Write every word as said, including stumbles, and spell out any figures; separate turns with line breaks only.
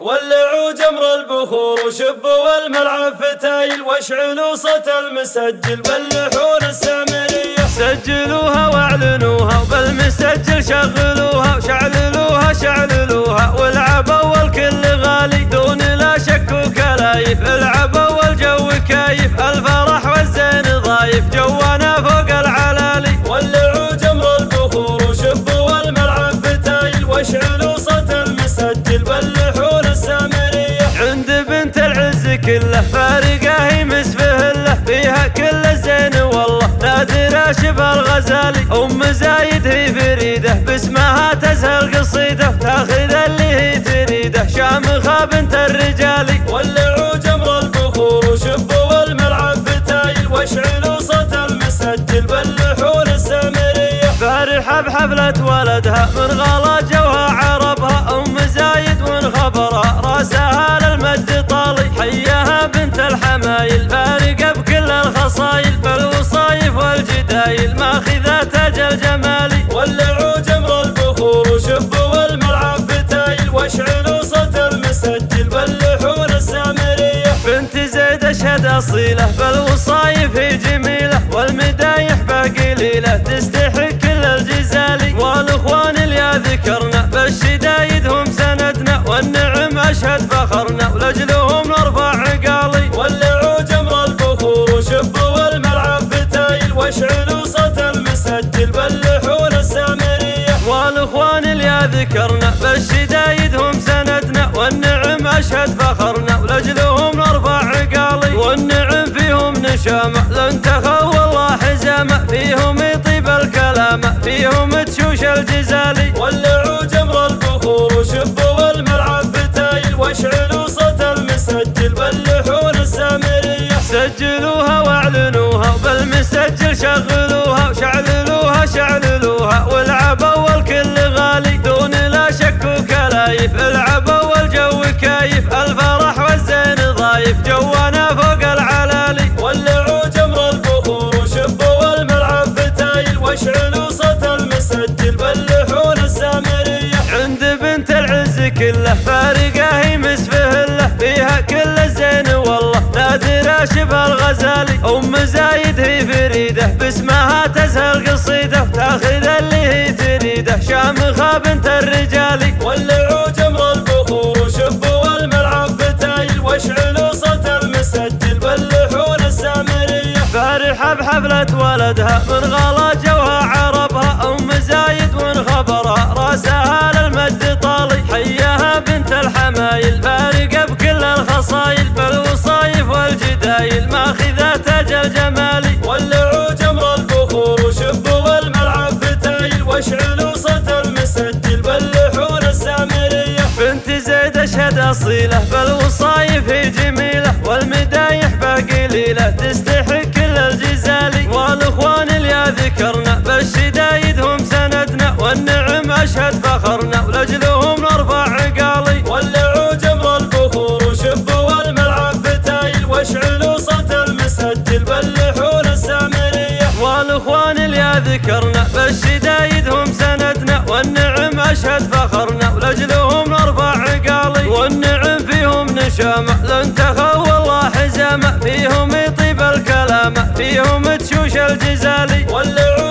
ولعوا جمر البخور وشبوا الملعب فتايل واشعلوا صوت المسجل باللحون السامرية.
سجلوها واعلنوها وبالمسجل شغلوها وشعللوها شعللوها والعبوا والكل غالي دون لا شك وكلايف. العبوا والجو كايف الفرح والزين ضايف جوانا فوق العلالي.
ولعوا جمر البخور وشبوا الملعب فتايل واشعلوا صوت المسجل باللحون السامرية.
عند بنت العز كله فارقة هي مسفهله فيها كل الزين والله نادرة شبه الغزالي. أم زايد هي فريدة باسمها تسهل قصيدة تاخذ اللي هي تريده شامخة بنت الرجالي.
ولعوا جمر البخور وشبوا الملعب فتايل واشعلوا صوت المسجل باللحون السامرية.
فرحة بحفلة ولدها من غلا جوها عربها أم زايد وانخبرها راسها للمجد طالي. حياها بنت الحمايل فارقة بكل الخصايل بالوصايف والجدايل ماخذة تاج الجمالي.
ولعوا جمر البخور وشبوا الملعب فتايل واشعلوا صوت المسجل باللحون السامرية.
بنت زيد اشهد اصيله بالوصايف هي جميله والمدايح باقي ليله تستحق كل الجزالي. والاخوان اللي ذكرنا بالشدايد هم سندنا والنعم اشهد فخرنا ولاجلهم نرفع عقالي.
ولعوا جمر البخور وشبوا الملعب فتايل واشعلوا صوت المسجل باللحون السامرية.
والاخوان اللي ذكرنا بالشدايد هم سندنا والنعم اشهد فخرنا ولاجلهم نرفع عقالي. والنعم فيهم نشامه لن تخو والله حزامه فيهم يطيب الكلام فيهم تشوش الجزالي.
ولعوا جمر البخور وشبوا الملعب فتايل واشعلوا صوت المسجل باللحون السامرية.
سجلوها واعلنوها وبالمسجل شغلوها وشعللوها شعللوها والعبوا والكل غالي دون لا شك وكلايف. العبوا والجو كايف الفرح والزين ضايف جوانا فوق العلالي.
ولعوا جمر البخور وشبوا الملعب فتايل واشعلوا صوت المسجل باللحون السامرية.
عند بنت العز كله فارقة هي مسفهله فيها كل الزين والله نادرة شبه الغزالي. أم زايد هي فريدة باسمها تسهل قصيدة تاخذ اللي هي تريده شامخة بنت الرجالي.
ولعوا جمر البخور وشبوا الملعب فتايل واشعلوا صوت المسجل باللحون السامرية.
فرحة بحفلة ولدها من غلا جوها عربها أم زايد وانخبرها راسها للمجد طالي. حياها بنت الحمايل فارقة بكل الخصايل بالوصايف والجدايل ماخذة تاج الجمالي.
ولعوا جمر البخور وشبوا الملعب فتايل واشعلوا صوت المسجل باللحون السامرية.
بنت زيد اشهد اصيله بالوصايف هي جميله والمدايح باقي ليله تستحق كل الجزالي. والاخوان اللي ذكرنا بالشدايد هم سندنا والنعم اشهد فخرنا ولاجلهم نرفع عقالي.
ولعوا جمر البخور وشبوا الملعب فتايل واشعلوا صوت المسجل باللحون السامرية.
والاخوان اللي ذكرنا بالشدايد هم سندنا والنعم اشهد فخرنا ولاجلهم نرفع عقالي. والنعم فيهم نشامه لن تخو والله حزامه فيهم يطيب الكلام فيهم تشوش الجزالي.
ولعوا